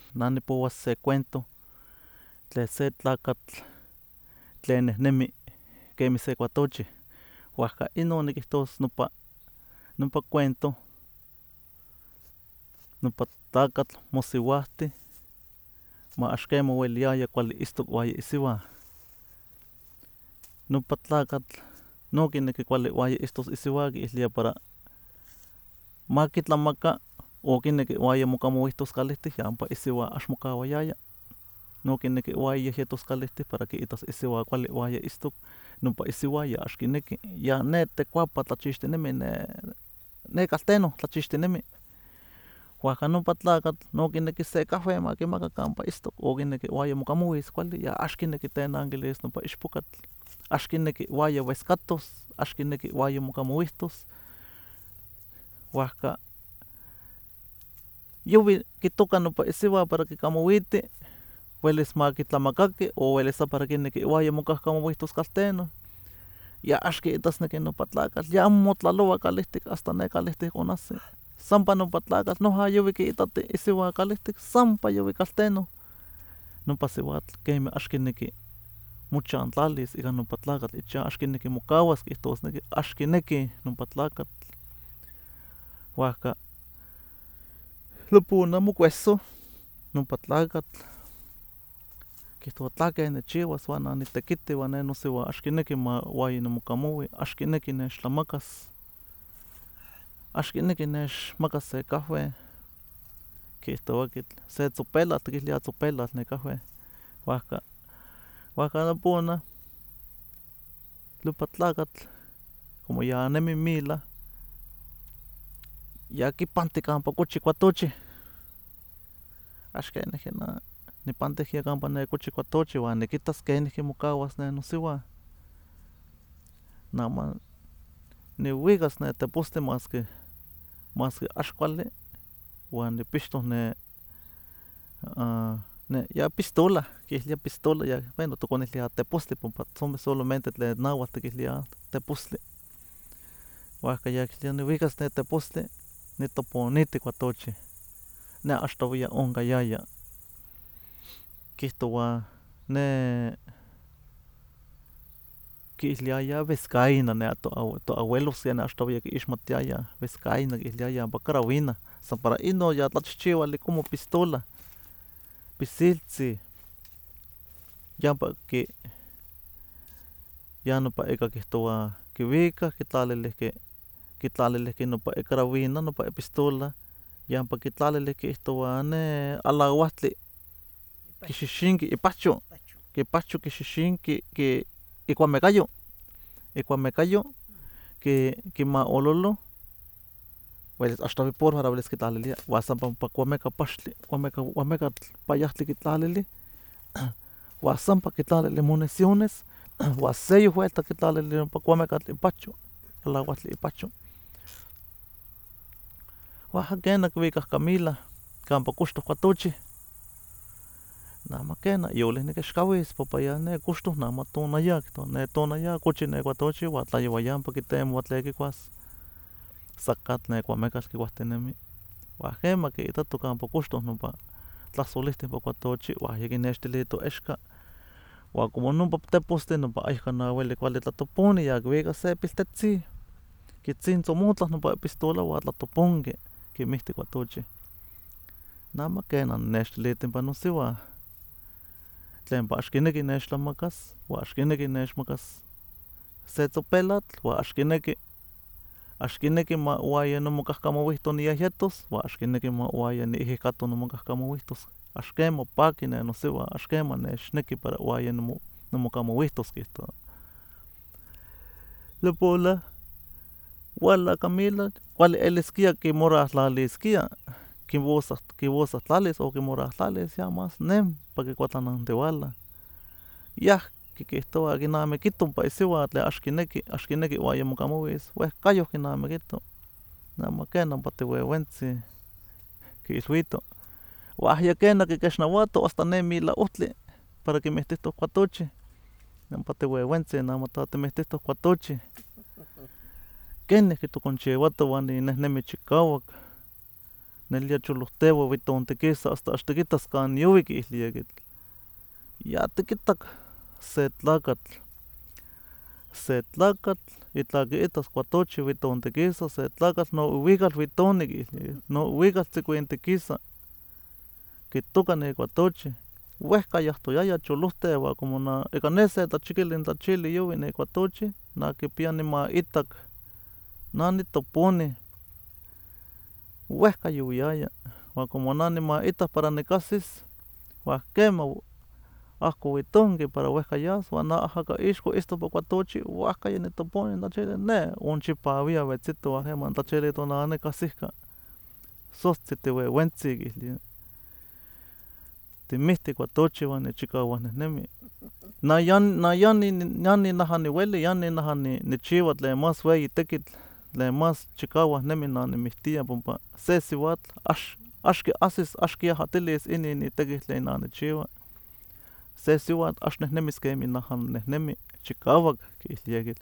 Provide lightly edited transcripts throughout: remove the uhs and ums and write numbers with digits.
nah nipouas se cuento tlen se tlakatl tlen nehnemi kemi se kuatochih. Huajka inon nikihtos nompa cuento nompa tlakatl mosiuahti ma ax kema oweliaya kuali istok uaya isiuan. Nompa tlakatl no kineki kuali uaya istos isiuan kiilia para ma kitlamaka o kineki uaya mokamouihtos kalihtik ya ompa isiuan ax mokauayaya. No kineki uaya yehyetos kalihtik para kiitas isiuan kuali uaya istok, nompa isiuan ya ax kineki, ya ne tekuapa tlachixtinemi ne kalteno tlachixtinemi. Huajka nompa tlakatl no kineki se cahue ma kimaka ompa istok o kineki uaya mokamouis kuali ya ax kineki tenankilis nompa ichpokatl, ax kineki uaya ueskatos, ax kineki uaya mokamouihtos. Huajka yuwi kitoka nompa isiuan para kikamouiti uelis ma kitlamakaki o uelis san para kineki uaya mokahkamouihtos kalteno, ya ax kiitasneki nompa tlakatl, ya amo motlaloua kalihtik hasta ne kalihtik onahsi. Sampa nompa tlakatl noja yuwi kiitati isiuan kalihtik sampa yuwi kalteno. Nompa siuatl kemih ax kineki mochantlalis ika nompa tlakatl ichan, ax kineki mokauas kihtosneki ax kineki nompa tlakatl. Huajka nopona mokueso nompa tlakatl kihtowa tlake nichiuas uan nah nitekiti uan ne nosiuan ax kineki ma uaya nimokamoui, ax kineki nechtlamakas, ax kineki nechmakas se cahue, kihtowa se tzopelatl kilia tzopelatl ne cahue. Huajka nopona nompa tlakatl como ya nemi mila ya kipanti kampa kochi kuatochih, ax keneki nipantik ya kampa ne kochi kuatochih uan nikitas kenihki mokauas ne nosiuan. Nah nihuikas ne tepostli maski ax kuali uan nipixtoh ya pistola, kilia pistola ya bueno tokoniliah tepostli ompa solamente tlen nahuatl tikiliah tepostli. Huajka ya nihuikas ne tepostli nitoponiti kuatochih, ne achtohkia onkayaya. Kihtowa ne kiiliayah vezcaina ne toabuelos yeh achtohkia kiixmatiayah vezcaina kiiliayah ompa carabina, san para inon ya tlachihchiua como pistola, pisiltzin, ya ompa ya nompa ika kihtowa kiwikah kitlalilihki nompa carabina nompa pistola, ya ompa kitlalili kihtowa ne alauahtli kixixinki ipahcho kixixinki ikuamekayo kimaololo uelis achtohui pulvaro uelis kitlalilia uan san ompa kuameka paxtli, kuamekatl payahtli kitlalili uan sampa kitlalili municiones uan seyoh vuelta kitlalili nompa kuamekatl ipahcho, alauahtli ipahcho. Huajka kena kiwikahka milah kampa koxtoh kuatochih, nah ma kena yolih nikixkauis papaya ne koxtoh nah ma tonaya, ne tonaya kochi ne kuatochih uan tlayowayampa kitemoua tlen kikuas, sacatl ne kuamekatl kikuahtinemi. Huan quema kiitato kampa koxtoh nompa tlasolihtiu ompa kuatochi uan yakinextili toexka uan como nompa tepostli nompa ayekana ueli kuali tlatoponi ya kiwikas se piltetzin kitzintzomotla nompa pistola uan tlatoponki kinmihti kuatochih. Nah amo kena nextiliti ompa nosiuan tlen ompa ax kineki nechtlamakas uan ax kineki nechmakas se tzopelatl uan ax kineki ma uaya nimokahkamouihto niyehyetos uan ax kineki ma uaya niihikato nimokahkamouihtos, ax kema paki ne nosiuan, ax kema nechneki para uaya nimokamouihtos kihtowa. Nopona hualahka mila kuali eliskia kimoratlaliskia kiwosatlalis o kimorahtlalis ya mas nempa kikuatlanantihualah, yahki kihtowa kinamikito ompa isiuan tlen ax kineki uaya mokamouis uehcayoh kinamikito, nah amo kena ompa tiuehuentzin kiilhuito. Huan ayekena kikexnahuato hasta ne mila ohtli para kinmihtihtoh kuatochih, ompa tiuehuentzin amo timitihtoh kuatochih. Kenihki tokonchiuato uan ninehnemi chikauak nelia cholohteua vitontequisa hasta axtequitas can yovic ihliaquitl. Ya tiquitac se tlacatl itla quiitas cuatochi vitontequisa se tlacatl no uicatl vitonic ihliaquitl, no uicatl tzicuintequisa quitoca ne cuatochi uehca yahtoyaya cholohteu como ica ne se tlachiquili in tlachili yovi ne cuatochi na quipia nimaitac na nitoponi uehca yoviaya huan como na nimaita para nicahsis huan quema ahco vitonqui para uehca yas huan na ajaca ixco istopa cuatochi uahca nitoponi in tlachili ne onchipavia vetzito huan gema in tlachili tonana cahsihca sohtzi tiueuentzi quihlia timihti cuatochi huan nichicauas nehnemi na ya ninaja niueli ya ninaja nichiua tlen mas ueyi tequitl tlen mas chicauac nemi na nimihtia pompa se siuatl ax quiahsis ax quiajatilis inin itequitl tlen na nichiua se siuatl ax nehnemis quemi naja nehnemi chicauac quihliaquitl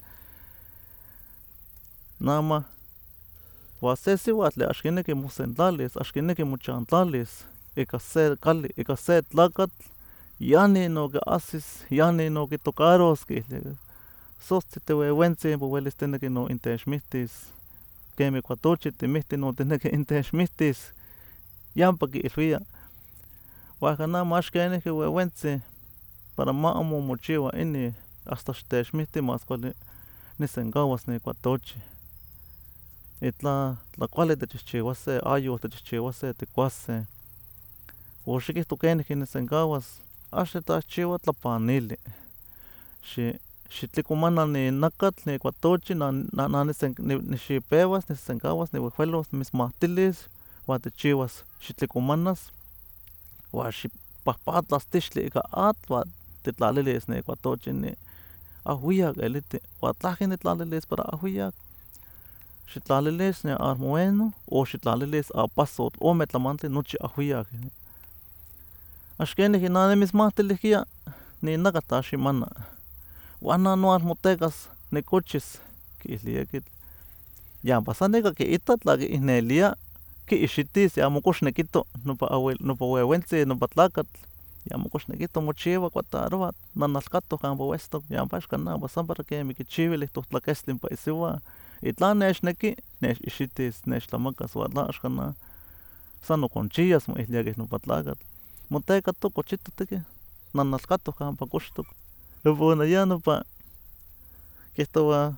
nama huan se siuatl tlen ax quinequi mosentlalis ax quinequi mochantlalis ica se cali ica se tlacatl yani no quiahsis yani no quitocaros quihlia sohtzi tiueuentzi ompa uelis tinequi no intexmihtis quemi cuatochi timihti no tinequi intexmihtis yampa quiilhuia huaca nama ax queniqui ueuentzi para ma amo mochiua ini hasta xtexmihti mas cuali nisencauas ne cuatochi itla cuali techihchiuase ayoh techihchiuase ticuase o xiquihto queniqui nisencauas ax nitlaxchiua tlapanili xitlicomana ni nacatl ni cuatochi na nixipeuas nisencauas niuehjuelos nimismahtilis huan tichiuas xitlicomanas huan xipahpatlas tixtli ica atl huan titlalilis ne cuatochi ahuiyac eliti huan tlahki nitlalilis para ahuiyac xitlalilis almueno o xitlalilis apasotl ome tlamantli nochi ahuiyac ax queniqui na nimismahtilihquia ninacatl aximana huan na noalmotecas nicochis quihliaquitl yampa san ica quiita tla quiihnelia quixitis amo cox niquito nopa ueuentzi nopa tlacatl amo cox niquito mochiua cuataroua nanalcato campa uestoc yampa axcan san para quemi quichiuili tohtlaquestli ompa isihuan itla nexnequi nexixitis nextlamacas huan tla axcan san noconchias moihliaque nopa tlacatl motecato cochito tequih nanalcato campa coxtoc noponiaya nopa quihtoua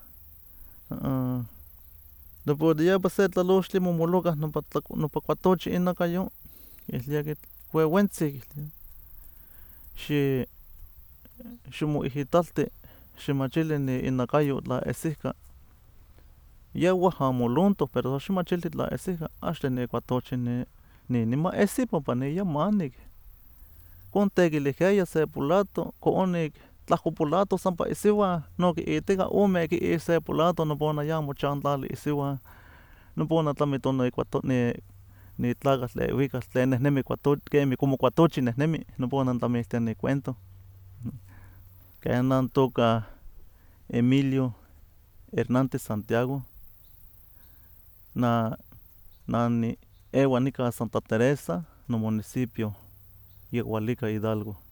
noponiaya ipa se tlalochtli momoloca nopa cuatochi inacayo quihliaquitl ueuentzi ximoihitalti ximachili inacayo tlaesihca yehua amo lonto pero ximachili tlaesihca axtle ne cuatochi ninimaesi pampa niyamanic con tequilihqueya se polato coonic tlahco polatos ompa isihuan no quiitica ome quii se polato noponaya mochantlali isihuan nopona tlamito nitlacatl tlen uicatl tlen nehnemi quemi como cuatochi nehnemi nopona tlamiltia nicuento quena toca Emilio Hernández Santiago na nieua nica Santa Teresa nomunicipio Yehualica Hidalgo.